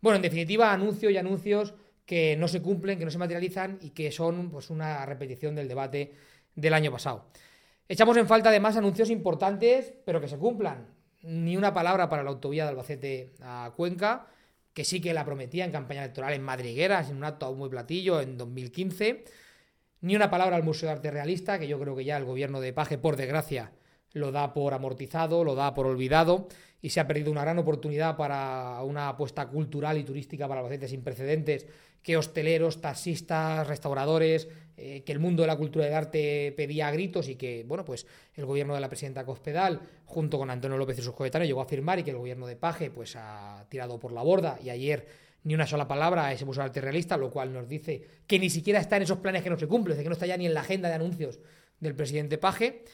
Bueno, en definitiva, anuncios que no se cumplen, que no se materializan y que son pues una repetición del debate del año pasado. Echamos en falta además anuncios importantes, pero que se cumplan. Ni una palabra para la autovía de Albacete a Cuenca, que sí que la prometía en campaña electoral en Madrigueras, en un acto muy platillo en 2015. Ni una palabra al Museo de Arte Realista, que yo creo que ya el gobierno de Paje, por desgracia, lo da por amortizado, lo da por olvidado, y se ha perdido una gran oportunidad para una apuesta cultural y turística para Albacete sin precedentes, que hosteleros, taxistas, restauradores, que el mundo de la cultura y del arte pedía a gritos, y que, bueno, pues el gobierno de la presidenta Cospedal, junto con Antonio López y sus coetáneos, llegó a firmar, y que el gobierno de Paje pues ha tirado por la borda, y ayer ni una sola palabra a ese Museo de Arte Realista, lo cual nos dice que ni siquiera está en esos planes que no se cumplen, que no está ya ni en la agenda de anuncios del presidente Paje.